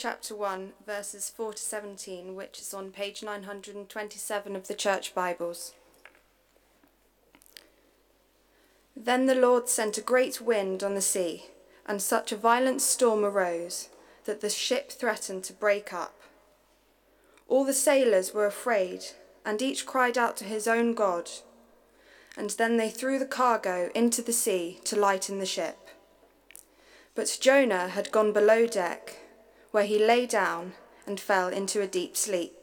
Chapter 1, verses 4 to 17, which is on page 927 of the Church Bibles. Then the Lord sent a great wind on the sea, and such a violent storm arose that the ship threatened to break up. All the sailors were afraid, and each cried out to his own God. And then they threw the cargo into the sea to lighten the ship. But Jonah had gone below deck, where he lay down and fell into a deep sleep.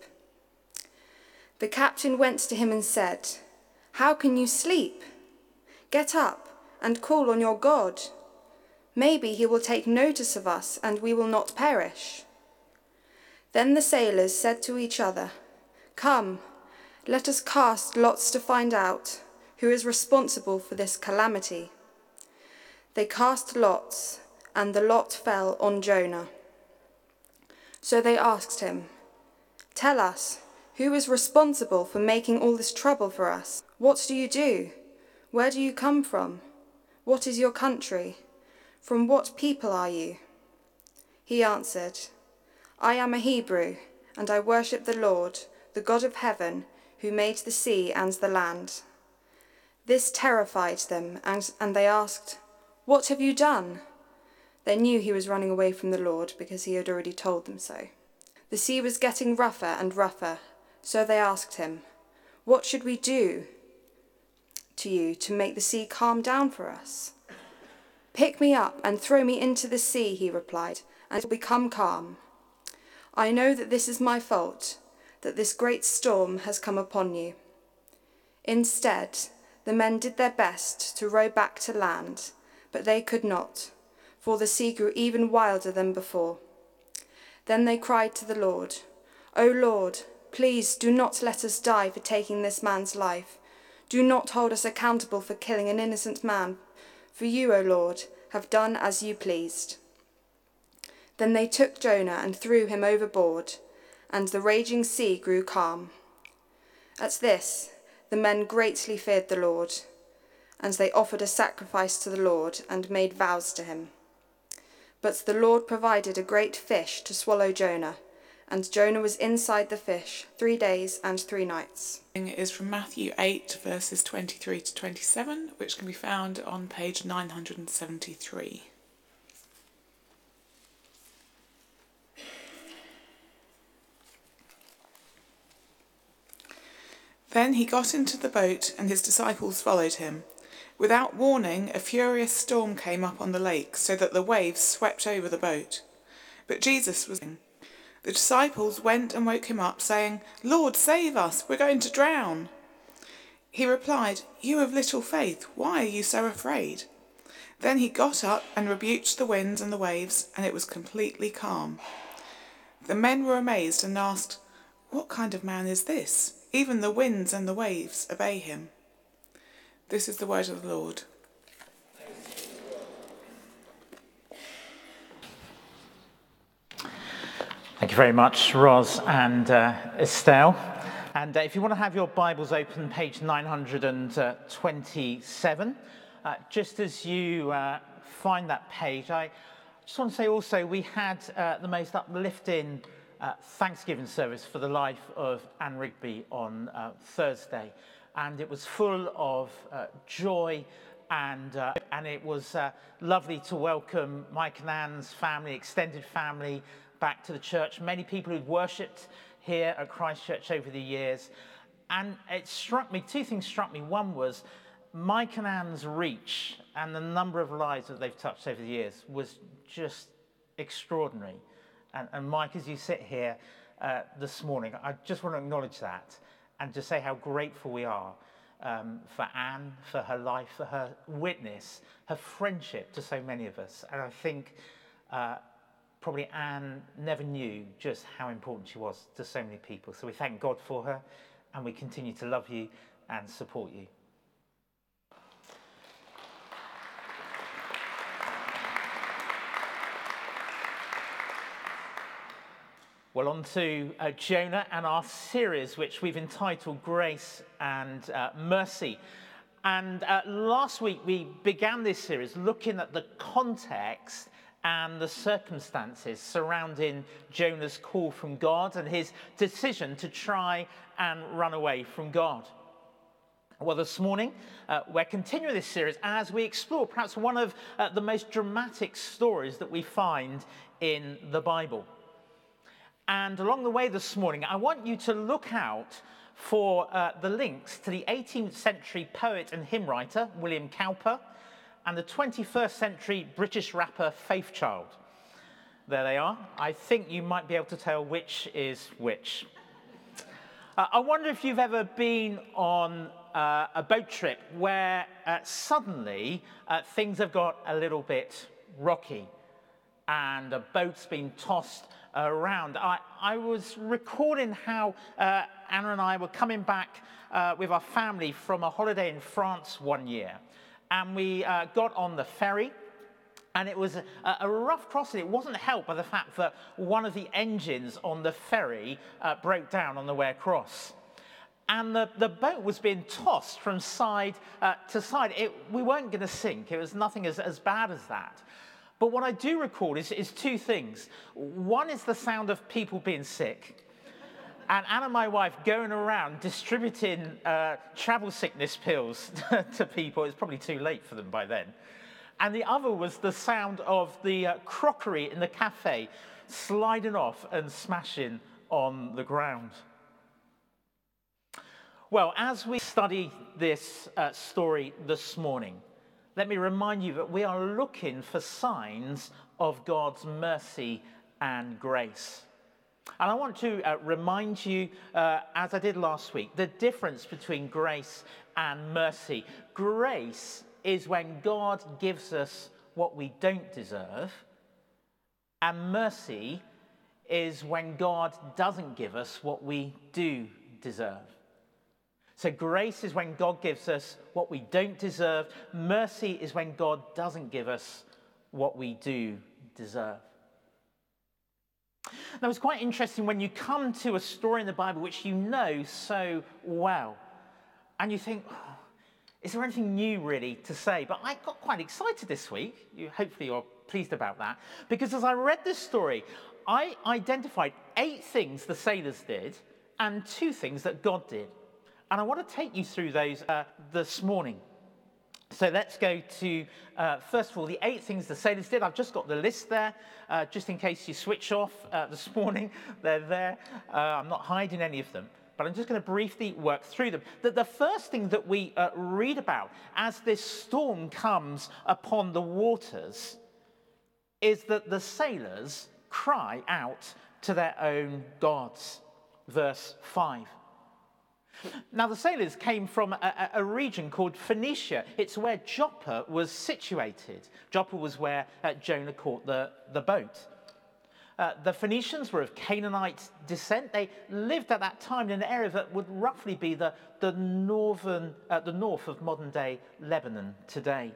The captain went to him and said, "How can you sleep? Get up and call on your God. Maybe he will take notice of us and we will not perish." Then the sailors said to each other, "Come, let us cast lots to find out who is responsible for this calamity." They cast lots, and the lot fell on Jonah. So they asked him, "Tell us, who is responsible for making all this trouble for us? What do you do? Where do you come from? What is your country? From what people are you?" He answered, "I am a Hebrew, and I worship the Lord, the God of heaven, who made the sea and the land." This terrified them, and they asked, "What have you done?" They knew he was running away from the Lord because he had already told them so. The sea was getting rougher and rougher, so they asked him, "What should we do to you to make the sea calm down for us?" "Pick me up and throw me into the sea," he replied, "and it will become calm. I know that this is my fault, that this great storm has come upon you." Instead, the men did their best to row back to land, but they could not, for the sea grew even wilder than before. Then they cried to the Lord, "O Lord, please do not let us die for taking this man's life. Do not hold us accountable for killing an innocent man, for you, O Lord, have done as you pleased." Then they took Jonah and threw him overboard, and the raging sea grew calm. At this, the men greatly feared the Lord, and they offered a sacrifice to the Lord and made vows to him. But the Lord provided a great fish to swallow Jonah, and Jonah was inside the fish 3 days and 3 nights. It is from Matthew 8, verses 23 to 27, which can be found on page 973. Then he got into the boat, and his disciples followed him. Without warning, a furious storm came up on the lake, so that the waves swept over the boat. But Jesus was in. The disciples went and woke him up, saying, "Lord, save us, we're going to drown." He replied, "You of little faith, why are you so afraid?" Then he got up and rebuked the winds and the waves, and it was completely calm. The men were amazed and asked, "What kind of man is this? Even the winds and the waves obey him." This is the word of the Lord. Thank you very much, Ros and Estelle. And if you want to have your Bibles open, page 927, just as you find that page, I just want to say also we had the most uplifting Thanksgiving service for the life of Anne Rigby on Thursday. And it was full of joy, and it was lovely to welcome Mike and Anne's family, extended family, back to the church. Many people who'd worshipped here at Christ Church over the years. And it struck me, 2 things struck me. One was Mike and Anne's reach and the number of lives that they've touched over the years was just extraordinary. And Mike, as you sit here this morning, I just want to acknowledge that and just say how grateful we are for Anne, for her life, for her witness, her friendship to so many of us. And I think probably Anne never knew just how important she was to so many people. So we thank God for her, and we continue to love you and support you. Well, on to Jonah and our series, which we've entitled Grace and Mercy. And last week we began this series looking at the context and the circumstances surrounding Jonah's call from God and his decision to try and run away from God. Well, this morning, we're continuing this series as we explore perhaps one of the most dramatic stories that we find in the Bible. And along the way this morning, I want you to look out for the links to the 18th century poet and hymn writer, William Cowper, and the 21st century British rapper, Faith Child. There they are. I think you might be able to tell which is which. I wonder if you've ever been on a boat trip where suddenly things have got a little bit rocky and a boat's been tossed around. I was recalling how Anna and I were coming back with our family from a holiday in France one year, and we got on the ferry, and it was a rough crossing. It wasn't helped by the fact that one of the engines on the ferry broke down on the way across. And the boat was being tossed from side to side. We weren't going to sink. It was nothing as bad as that. But what I do recall is two things. One is the sound of people being sick. And Anna, my wife, going around distributing travel sickness pills to people. It's probably too late for them by then. And the other was the sound of the crockery in the cafe sliding off and smashing on the ground. Well, as we study this story this morning, let me remind you that we are looking for signs of God's mercy and grace. And I want to remind you, as I did last week, the difference between grace and mercy. Grace is when God gives us what we don't deserve, and mercy is when God doesn't give us what we do deserve. So grace is when God gives us what we don't deserve. Mercy is when God doesn't give us what we do deserve. Now, it's quite interesting when you come to a story in the Bible which you know so well, and you think, oh, is there anything new really to say? But I got quite excited this week. Hopefully you're pleased about that. Because as I read this story, I identified 8 things the sailors did and 2 things that God did. And I want to take you through those this morning. So let's go to, first of all, the 8 things the sailors did. I've just got the list there, just in case you switch off this morning. They're there. I'm not hiding any of them, but I'm just going to briefly work through them. The first thing that we read about as this storm comes upon the waters is that the sailors cry out to their own gods. Verse 5. Now, the sailors came from a region called Phoenicia. It's where Joppa was situated. Joppa was where Jonah caught the boat. The Phoenicians were of Canaanite descent. They lived at that time in an area that would roughly be the north of modern-day Lebanon today.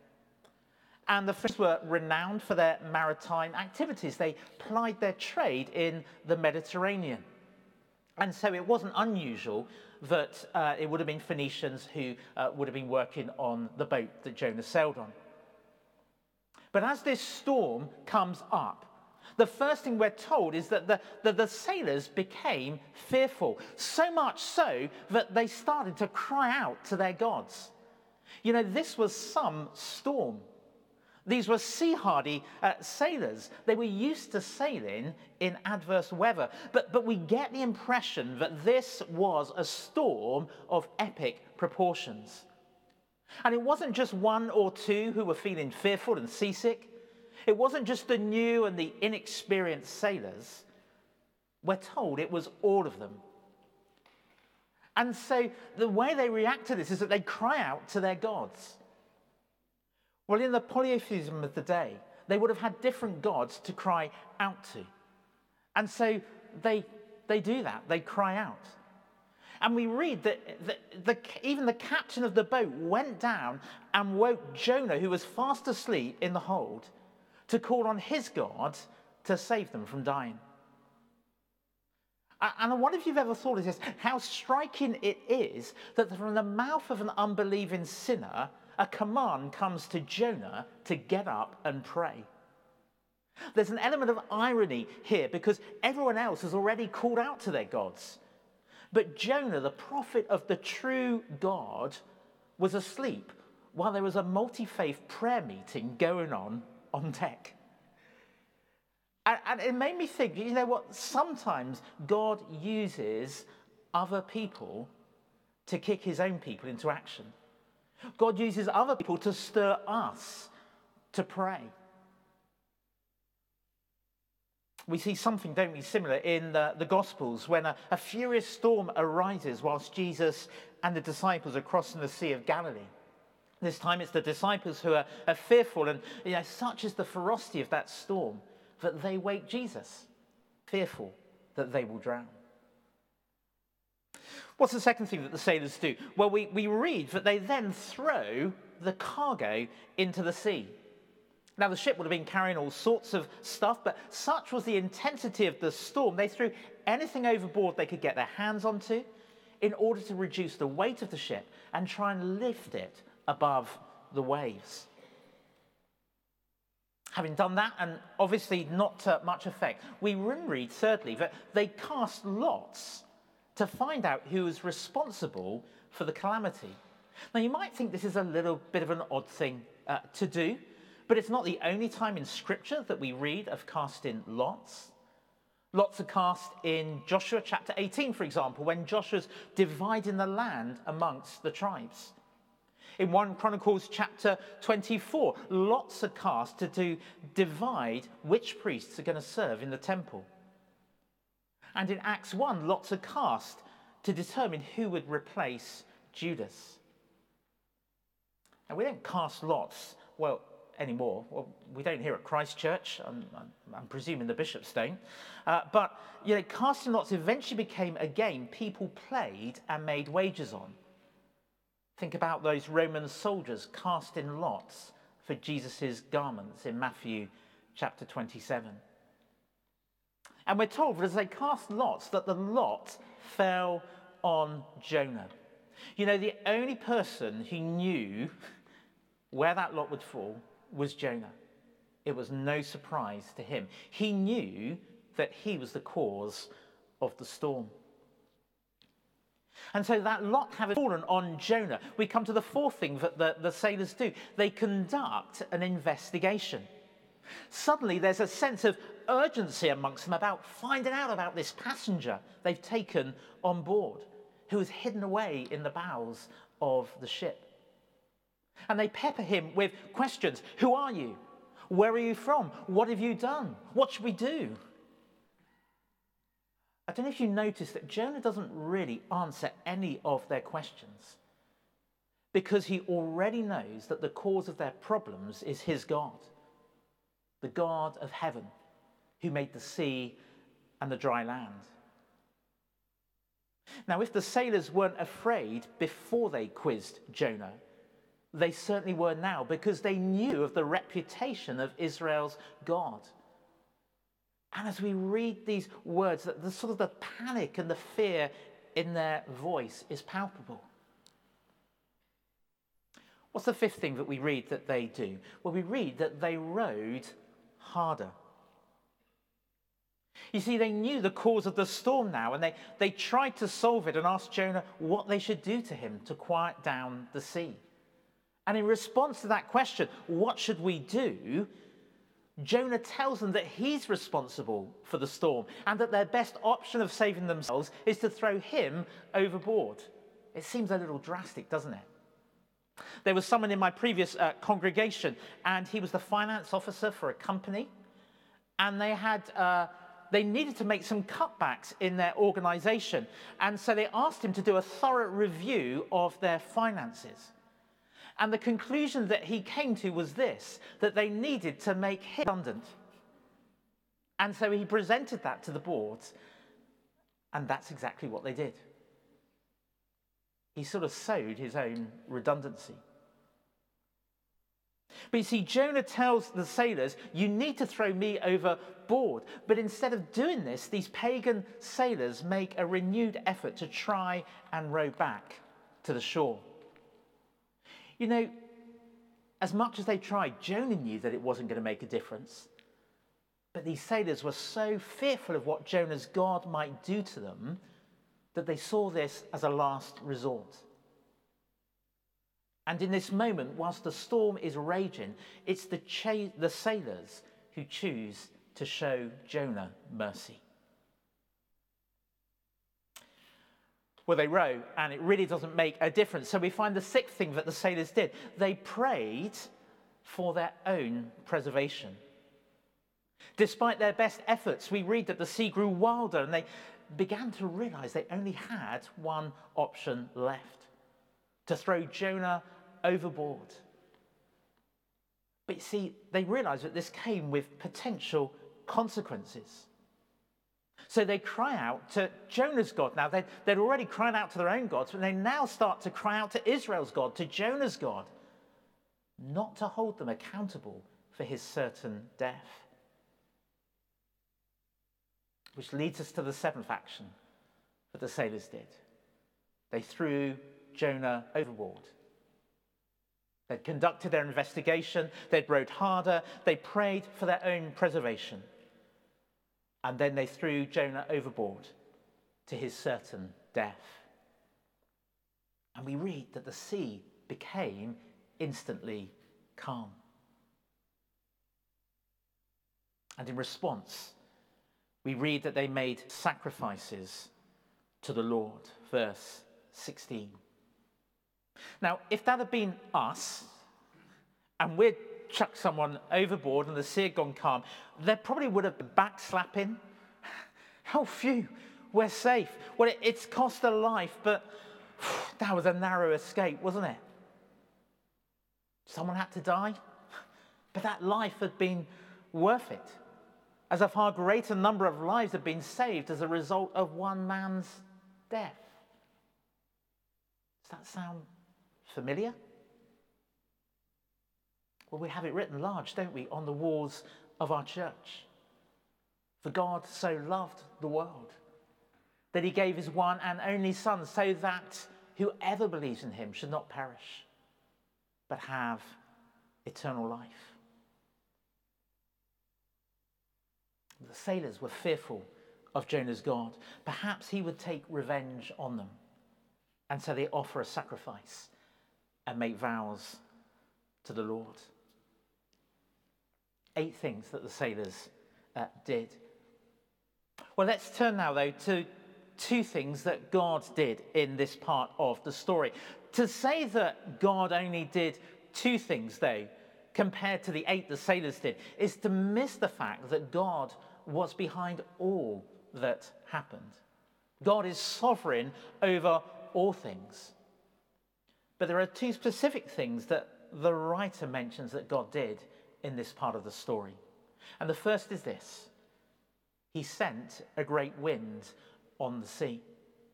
And the Phoenicians were renowned for their maritime activities. They plied their trade in the Mediterranean. And so it wasn't unusual that it would have been Phoenicians who would have been working on the boat that Jonah sailed on. But as this storm comes up, the first thing we're told is that the sailors became fearful, so much so that they started to cry out to their gods. You know, this was some storm. These were sea-hardy sailors. They were used to sailing in adverse weather. But we get the impression that this was a storm of epic proportions. And it wasn't just 1 or 2 who were feeling fearful and seasick. It wasn't just the new and the inexperienced sailors. We're told it was all of them. And so the way they react to this is that they cry out to their gods. Well, in the polytheism of the day, they would have had different gods to cry out to. And so they do that. They cry out. And we read that even the captain of the boat went down and woke Jonah, who was fast asleep in the hold, to call on his God to save them from dying. And I wonder if you've ever thought of this, how striking it is that from the mouth of an unbelieving sinner, a command comes to Jonah to get up and pray. There's an element of irony here because everyone else has already called out to their gods. But Jonah, the prophet of the true God, was asleep while there was a multi-faith prayer meeting going on deck. And it made me think, you know what, sometimes God uses other people to kick his own people into action. God uses other people to stir us to pray. We see something, don't we, similar in the Gospels when a furious storm arises whilst Jesus and the disciples are crossing the Sea of Galilee. This time it's the disciples who are fearful, and such is the ferocity of that storm that they wake Jesus, fearful that they will drown. What's the second thing that the sailors do? Well, we read that they then throw the cargo into the sea. Now, the ship would have been carrying all sorts of stuff, but such was the intensity of the storm, they threw anything overboard they could get their hands onto in order to reduce the weight of the ship and try and lift it above the waves. Having done that, and obviously not much effect, we read, thirdly, that they cast lots to find out who was responsible for the calamity. Now, you might think this is a little bit of an odd thing to do, but it's not the only time in Scripture that we read of casting lots. Lots are cast in Joshua chapter 18, for example, when Joshua's dividing the land amongst the tribes. In 1 Chronicles chapter 24, lots are cast to divide which priests are going to serve in the temple. And in Acts 1, lots are cast to determine who would replace Judas. And we don't cast lots, anymore. Well, we don't here at Christ Church. I'm presuming the bishops don't. But casting lots eventually became a game people played and made wagers on. Think about those Roman soldiers casting lots for Jesus' garments in Matthew chapter 27. And we're told that as they cast lots, that the lot fell on Jonah. The only person who knew where that lot would fall was Jonah. It was no surprise to him. He knew that he was the cause of the storm. And so that lot having fallen on Jonah, we come to the fourth thing that the sailors do. They conduct an investigation. Suddenly there's a sense of urgency amongst them about finding out about this passenger they've taken on board, who is hidden away in the bowels of the ship. And they pepper him with questions. Who are you? Where are you from? What have you done? What should we do? I don't know if you noticed that Jonah doesn't really answer any of their questions because he already knows that the cause of their problems is his God, the God of heaven, who made the sea and the dry land. Now, if the sailors weren't afraid before they quizzed Jonah, they certainly were now, because they knew of the reputation of Israel's God. And as we read these words, the panic and the fear in their voice is palpable. What's the fifth thing that we read that they do? Well, we read that they rowed harder. You see, they knew the cause of the storm now, and they tried to solve it and asked Jonah what they should do to him to quiet down the sea. And in response to that question, what should we do? Jonah tells them that he's responsible for the storm and that their best option of saving themselves is to throw him overboard. It seems a little drastic, doesn't it? There was someone in my previous congregation, and he was the finance officer for a company, and they needed to make some cutbacks in their organization. And so they asked him to do a thorough review of their finances. And the conclusion that he came to was this, that they needed to make him redundant. And so he presented that to the board, and that's exactly what they did. He sort of sowed his own redundancy. But you see, Jonah tells the sailors, you need to throw me overboard. But instead of doing this, these pagan sailors make a renewed effort to try and row back to the shore. You know, as much as they tried, Jonah knew that it wasn't going to make a difference. But these sailors were so fearful of what Jonah's God might do to them that they saw this as a last resort. And in this moment, whilst the storm is raging, it's the sailors who choose to show Jonah mercy. Well, they row, and it really doesn't make a difference. So we find the sixth thing that the sailors did. They prayed for their own preservation. Despite their best efforts, we read that the sea grew wilder, and they began to realize they only had one option left: to throw Jonah overboard. But you see, they realized that this came with potential consequences. So they cry out to Jonah's God. Now, they'd already cried out to their own gods, but they now start to cry out to Israel's God, to Jonah's God, not to hold them accountable for his certain death. Which leads us to the seventh action that the sailors did. They threw Jonah overboard. They'd conducted their investigation, they'd rowed harder, they prayed for their own preservation. And then they threw Jonah overboard to his certain death. And we read that the sea became instantly calm. And in response, we read that they made sacrifices to the Lord. Verse 16. Now, if that had been us, and we'd chucked someone overboard and the sea had gone calm, there probably would have been backslapping. Oh, phew, we're safe. Well, it's cost a life, but that was a narrow escape, wasn't it? Someone had to die, but that life had been worth it, as a far greater number of lives had been saved as a result of one man's death. Does that sound familiar? Well, we have it written large, don't we, on the walls of our church. For God so loved the world that he gave his one and only Son, so that whoever believes in him should not perish, but have eternal life. The sailors were fearful of Jonah's God. Perhaps he would take revenge on them. And so they offer a sacrifice and make vows to the Lord. 8 things that the sailors did. Well, let's turn now, though, to 2 things that God did in this part of the story. To say that God only did 2 things, though, compared to the 8 the sailors did, is to miss the fact that God was behind all that happened. God is sovereign over all things. But there are 2 specific things that the writer mentions that God did in this part of the story. And the first is this: he sent a great wind on the sea.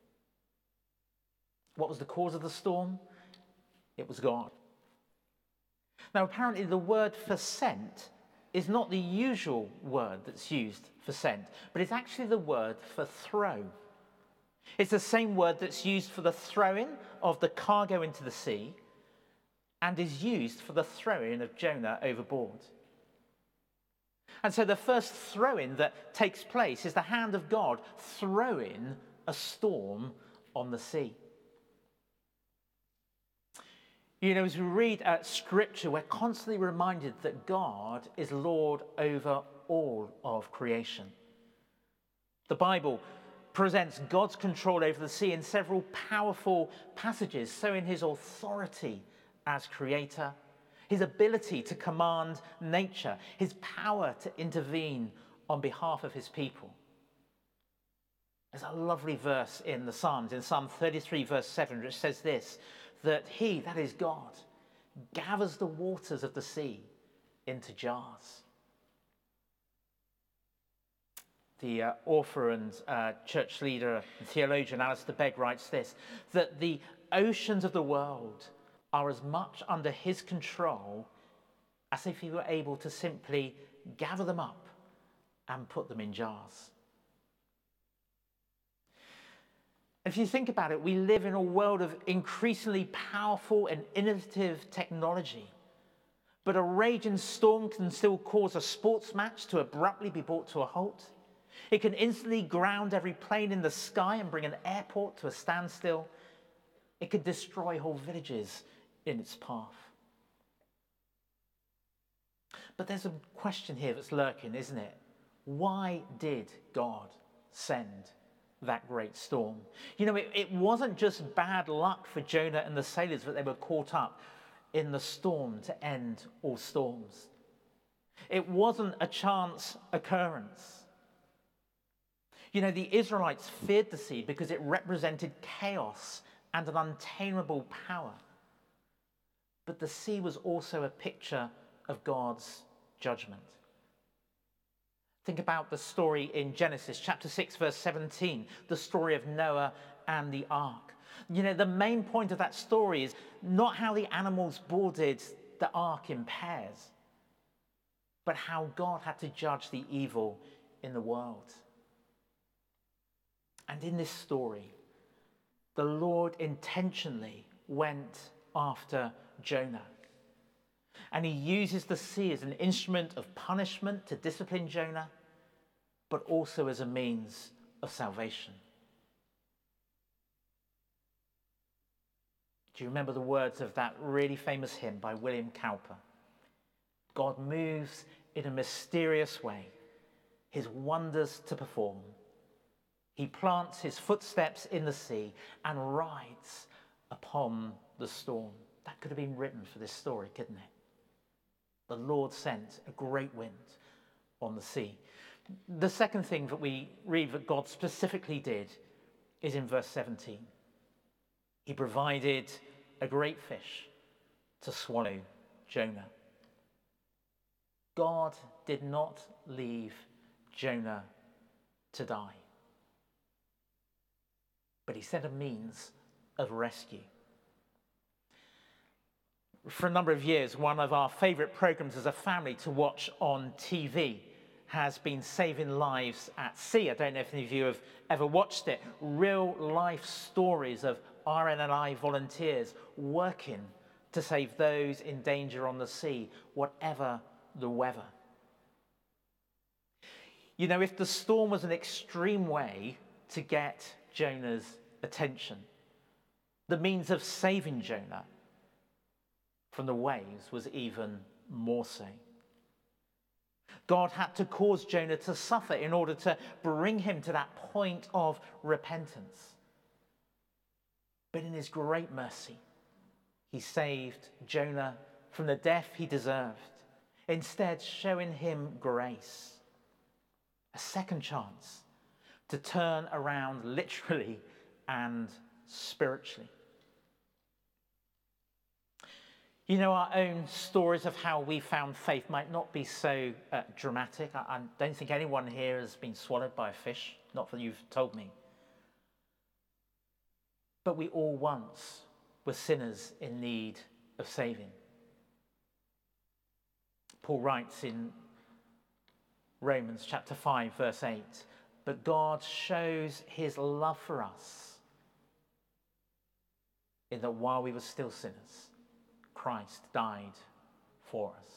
What was the cause of the storm? It was God. Now, apparently the word for sent is not the usual word that's used for sent, but it's actually the word for throw. It's the same word that's used for the throwing of the cargo into the sea and is used for the throwing of Jonah overboard. And so the first throwing that takes place is the hand of God throwing a storm on the sea. You know, as we read Scripture, we're constantly reminded that God is Lord over all of creation. The Bible presents God's control over the sea in several powerful passages. So in his authority as creator, his ability to command nature, his power to intervene on behalf of his people. There's a lovely verse in the Psalms, in Psalm 33, verse 7, which says this: that he, that is God, gathers the waters of the sea into jars. The author and church leader and theologian Alistair Begg writes this: that the oceans of the world are as much under his control as if he were able to simply gather them up and put them in jars. If you think about it, we live in a world of increasingly powerful and innovative technology. But a raging storm can still cause a sports match to abruptly be brought to a halt. It can instantly ground every plane in the sky and bring an airport to a standstill. It could destroy whole villages in its path. But there's a question here that's lurking, isn't it? Why did God send that great storm? You know, it wasn't just bad luck for Jonah and the sailors that they were caught up in the storm to end all storms. It wasn't a chance occurrence. You know, the Israelites feared the sea because it represented chaos and an untamable power. But the sea was also a picture of God's judgment. Think about the story in Genesis chapter 6, verse 17, the story of Noah and the ark. You know, the main point of that story is not how the animals boarded the ark in pairs, but how God had to judge the evil in the world. And in this story, the Lord intentionally went after Jonah. And he uses the sea as an instrument of punishment to discipline Jonah, but also as a means of salvation. Do you remember the words of that really famous hymn by William Cowper? God moves in a mysterious way, his wonders to perform. He plants his footsteps in the sea and rides upon the storm. That could have been written for this story, couldn't it? The Lord sent a great wind on the sea. The second thing that we read that God specifically did is in verse 17. He provided a great fish to swallow Jonah. God did not leave Jonah to die, but he sent a means of rescue. For a number of years, one of our favourite programmes as a family to watch on TV has been Saving Lives at Sea. I don't know if any of you have ever watched it. Real life stories of RNLI volunteers working to save those in danger on the sea, whatever the weather. You know, if the storm was an extreme way to get Jonah's attention, the means of saving Jonah from the waves was even more so. God had to cause Jonah to suffer in order to bring him to that point of repentance. But in his great mercy, he saved Jonah from the death he deserved, instead showing him grace, a second chance to turn around literally and spiritually. You know, our own stories of how we found faith might not be so dramatic. I don't think anyone here has been swallowed by a fish, not that you've told me. But we all once were sinners in need of saving. Paul writes in Romans chapter 5, verse 8, but God shows his love for us in that while we were still sinners, Christ died for us.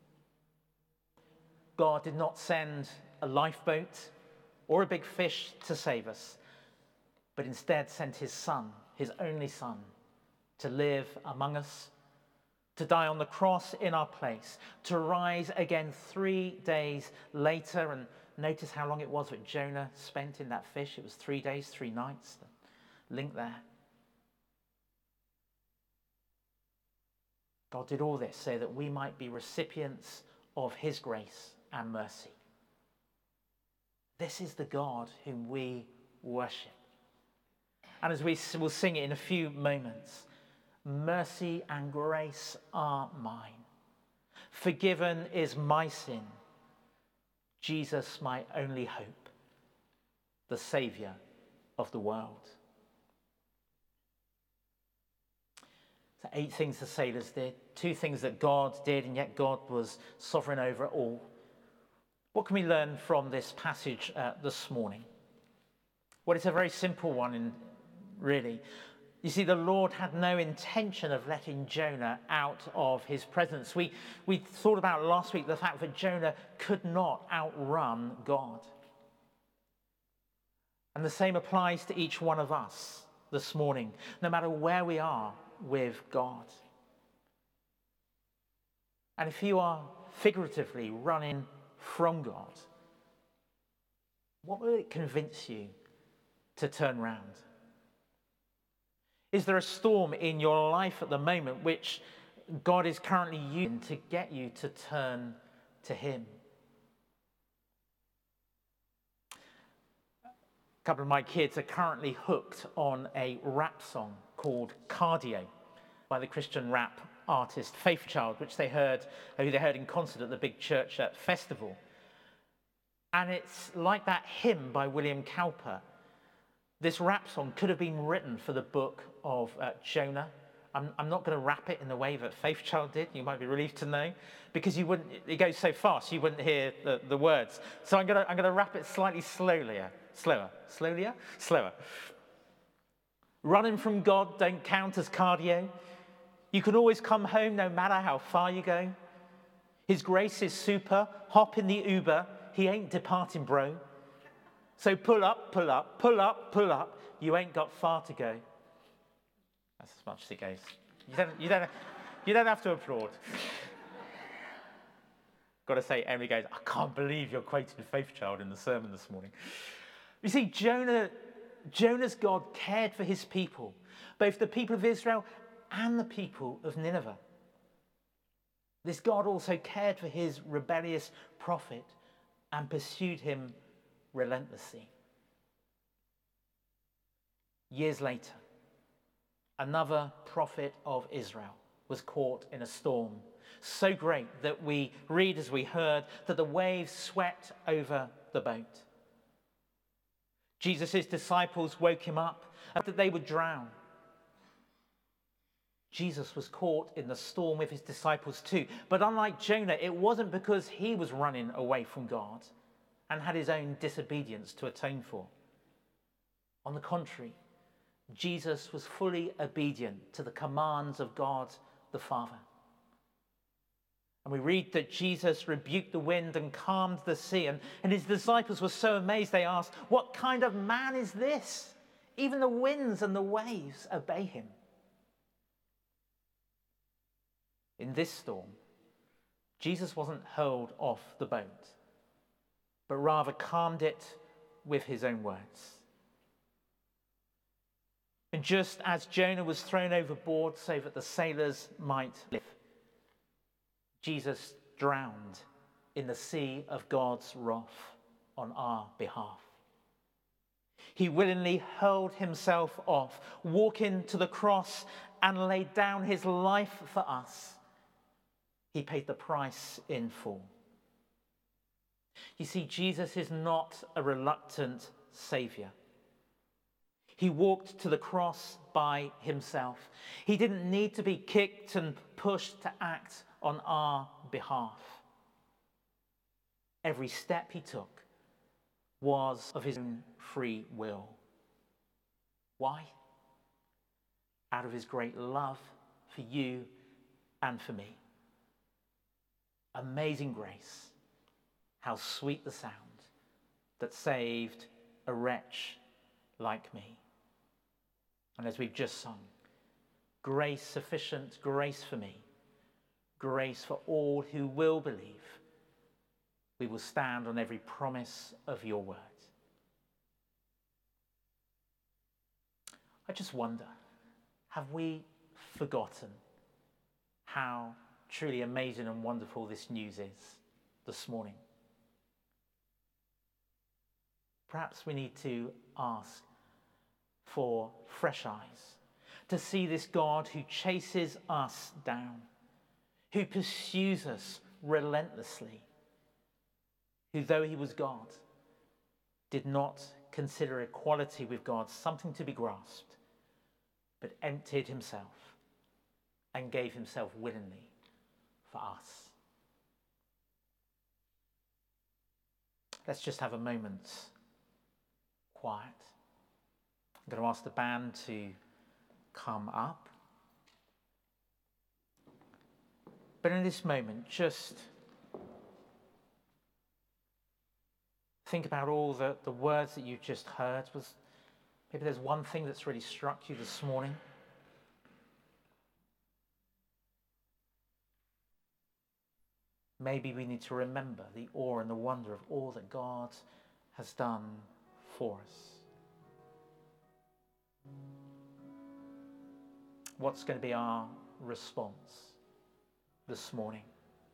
God did not send a lifeboat or a big fish to save us, but instead sent his son, his only son, to live among us, to die on the cross in our place, to rise again 3 days later. And notice how long it was that Jonah spent in that fish. It was 3 days, 3 nights. The link there. God did all this so that we might be recipients of his grace and mercy. This is the God whom we worship. And as we will sing it in a few moments, mercy and grace are mine. Forgiven is my sin. Jesus, my only hope, the Saviour of the world. So 8 things the sailors did, 2 things that God did, and yet God was sovereign over it all. What can we learn from this passage this morning? Well, it's a very simple one, really. You see, the Lord had no intention of letting Jonah out of his presence. We thought about last week the fact that Jonah could not outrun God. And the same applies to each one of us this morning, no matter where we are with God. And if you are figuratively running from God, what will it convince you to turn round? Is there a storm in your life at the moment which God is currently using to get you to turn to him? A couple of my kids are currently hooked on a rap song called Cardio by the Christian rap artist Faith Child, who they heard in concert at the big church festival. And it's like that hymn by William Cowper. This rap song could have been written for the book of Jonah. I'm not going to rap it in the way that Faith Child did. You might be relieved to know, because it goes so fast you wouldn't hear the words. So I'm going to rap it slightly slower. Running from God don't count as cardio. You can always come home no matter how far you go. His grace is super. Hop in the Uber. He ain't departing, bro. So pull up, pull up, pull up, pull up. You ain't got far to go. That's as much as it goes. You don't have to applaud. Got to say, Emily goes, I can't believe you're quoting Faith Child in the sermon this morning. You see, Jonah's God cared for his people, both the people of Israel and the people of Nineveh. This God also cared for his rebellious prophet and pursued him relentlessly. Years later, another prophet of Israel was caught in a storm so great that we read, as we heard, that the waves swept over the boat. Jesus' disciples woke him up and that they would drown. Jesus was caught in the storm with his disciples too. But unlike Jonah, it wasn't because he was running away from God and had his own disobedience to atone for. On the contrary, Jesus was fully obedient to the commands of God the Father. And we read that Jesus rebuked the wind and calmed the sea. And his disciples were so amazed, they asked, "What kind of man is this? Even the winds and the waves obey him." In this storm, Jesus wasn't hurled off the boat, but rather calmed it with his own words. And just as Jonah was thrown overboard so that the sailors might live, Jesus drowned in the sea of God's wrath on our behalf. He willingly hurled himself off, walking to the cross, and laid down his life for us. He paid the price in full. You see, Jesus is not a reluctant Saviour. He walked to the cross by himself. He didn't need to be kicked and pushed to act on our behalf. Every step he took was of his own free will. Why? Out of his great love for you and for me. Amazing grace. How sweet the sound that saved a wretch like me. And as we've just sung, grace sufficient, grace for me, grace for all who will believe. We will stand on every promise of your word. I just wonder, have we forgotten how truly amazing and wonderful this news is this morning? Perhaps we need to ask for fresh eyes to see this God who chases us down, who pursues us relentlessly, who, though he was God, did not consider equality with God something to be grasped, but emptied himself and gave himself willingly for us. Let's just have a moment quiet. I'm going to ask the band to come up. But in this moment, just think about all the words that you've just heard. Maybe there's one thing that's really struck you this morning. Maybe we need to remember the awe and the wonder of all that God has done for us. What's going to be our response this morning?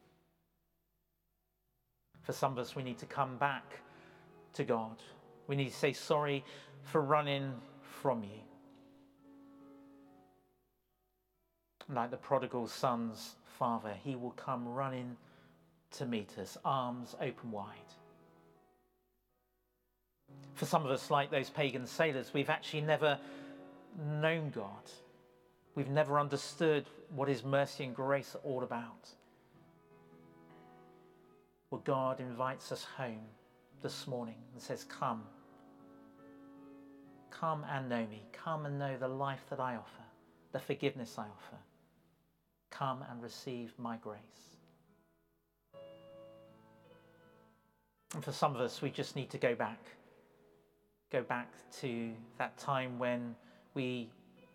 For some of us, we need to come back to God. We need to say sorry for running from you. Like the prodigal son's father, he will come running to meet us, arms open wide. For some of us, like those pagan sailors, we've actually never known God. We've never understood what his mercy and grace are all about. Well, God invites us home this morning and says, come. Come and know me. Come and know the life that I offer, the forgiveness I offer. Come and receive my grace. And for some of us, we just need to go back to that time when we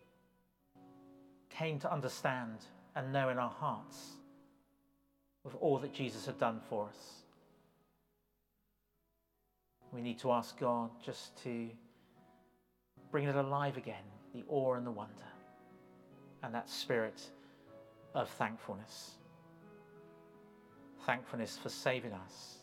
came to understand and know in our hearts of all that Jesus had done for us. We need to ask God just to bring it alive again, the awe and the wonder, and that spirit of thankfulness. Thankfulness for saving us.